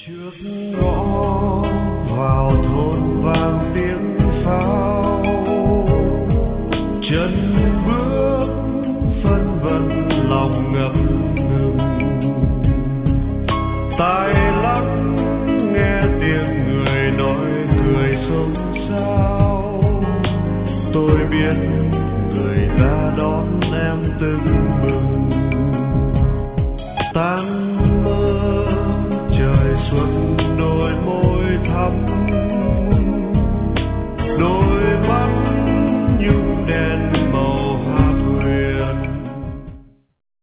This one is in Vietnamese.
Trước ngõ vào thôn vang tiếng pháo, chân bước phân vân lòng ngập ngừng, tai lắng nghe tiếng người nói cười xôn xao. Tôi biết